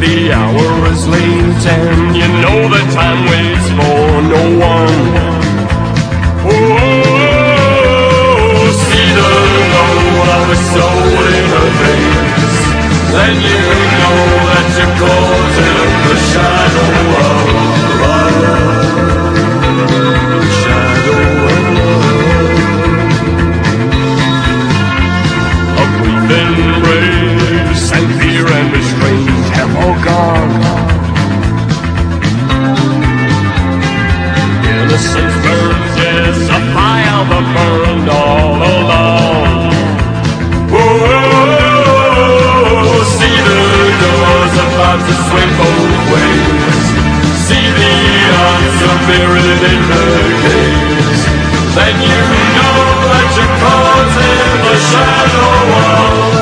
The hour is late and you know that time waits for no one. Oh, see the glow of the soul in her face, then you know that you're caught in the shadow of love. Shadow of love. A brief embrace and fear and restraint have all gone. Innocent burns, yes, a fire that burned all along. Oh, see the doors about to swing both ways. See the answer buried in the gaze. Then you know that you're caught in the shadow of